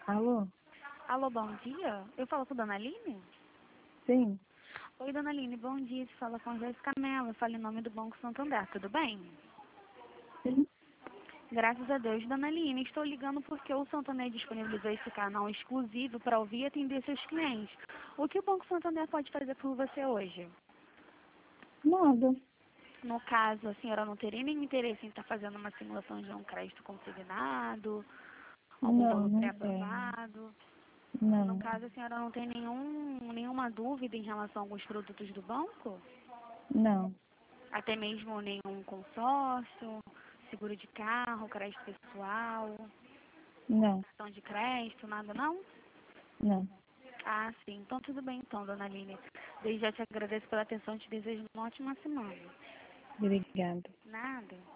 Alô? Alô, bom dia. Eu falo com a Dona Aline? Sim. Oi, Dona Aline, bom dia. Você fala com a Jéssica Mello. Eu falo em nome do Banco Santander, tudo bem? Sim. Graças a Deus, Dona Aline. Estou ligando porque o Santander disponibilizou esse canal exclusivo para ouvir e atender seus clientes. O que o Banco Santander pode fazer por você hoje? Nada. No caso, a senhora não teria nenhum interesse em estar fazendo uma simulação de um crédito consignado, algum Não, valor não tenho. pré-aprovado? No Não. caso, a senhora não tem nenhuma dúvida em relação a alguns produtos do banco? Não. Até mesmo nenhum consórcio, seguro de carro, crédito pessoal, Não. cartão de crédito, nada não? Não. Ah, sim. Então tudo bem então, Dona Aline. Desde já te agradeço pela atenção e te desejo uma ótima semana. Obrigada. Nada.